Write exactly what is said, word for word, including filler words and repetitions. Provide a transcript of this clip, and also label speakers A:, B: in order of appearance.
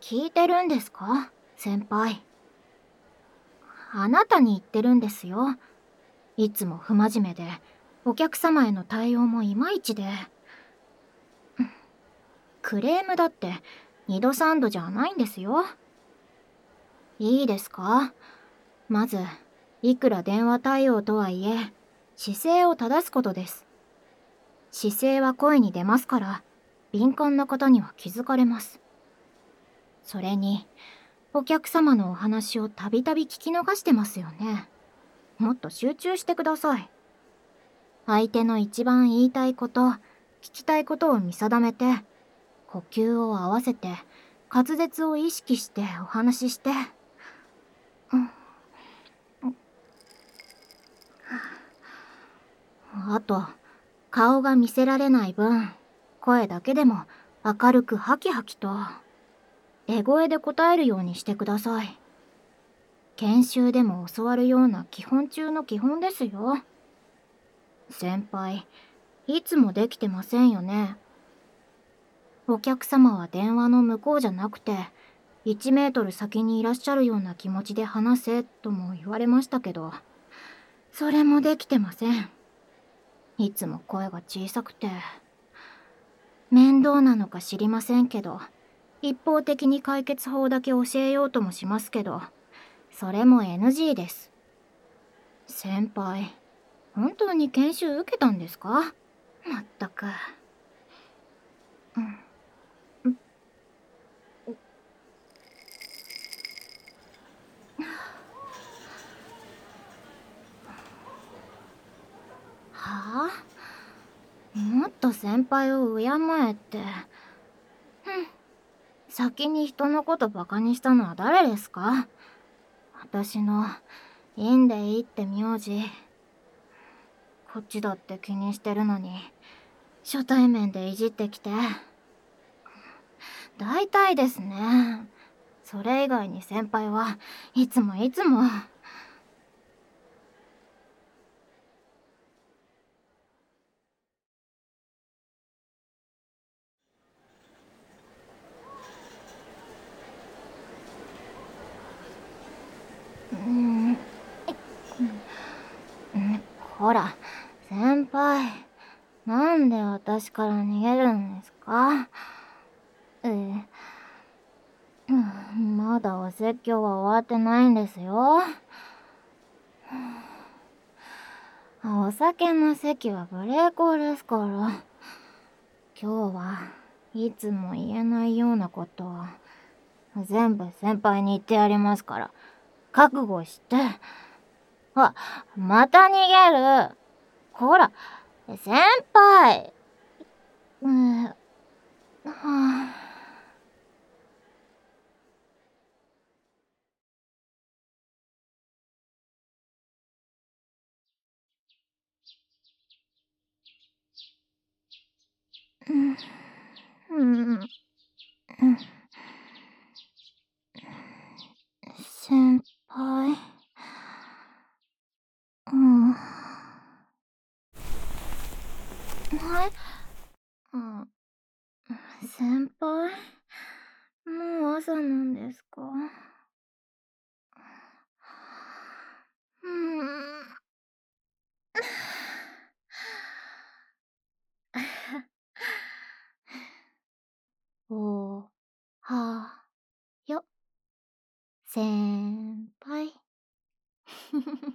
A: 聞いてるんですか先輩。あなたに言ってるんですよ。いつも不真面目で、お客様への対応もいまいちで。クレームだって二度三度じゃないんですよ。いいですか？まず、いくら電話対応とはいえ、姿勢を正すことです。姿勢は声に出ますから、敏感な方には気づかれます。それに、お客様のお話をたびたび聞き逃してますよね。もっと集中してください。相手の一番言いたいこと、聞きたいことを見定めて、呼吸を合わせて、滑舌を意識してお話しして、うん、あと、顔が見せられない分、声だけでも明るくハキハキと、出声で答えるようにしてください。研修でも教わるような基本中の基本ですよ。先輩、いつもできてませんよね。お客様は電話の向こうじゃなくて、いちメートル先にいらっしゃるような気持ちで話せとも言われましたけど、それもできてません。いつも声が小さくて、面倒なのか知りませんけど、一方的に解決法だけ教えようともしますけど、それも エヌジー です。先輩、本当に研修受けたんですか？まったく。うん。はあ？もっと先輩を敬えって。先に人のことバカにしたのは誰ですか？私の、いいんでいいって名字。こっちだって気にしてるのに、初対面でいじってきて。大体ですね。それ以外に先輩はいつもいつも。うーん。うん、ほら、先輩。なんで私から逃げるんですか？ええ、うん、まだお説教は終わってないんですよ。お酒の席はブレーコーですから。今日はいつも言えないようなことを全部先輩に言ってやりますから、覚悟して。あ、また逃げる。ほら、先輩。うん、はあ、うん、うん、うん先輩。うん。はい。うん、先輩、もう朝なんですか？うん。おはよ、先輩。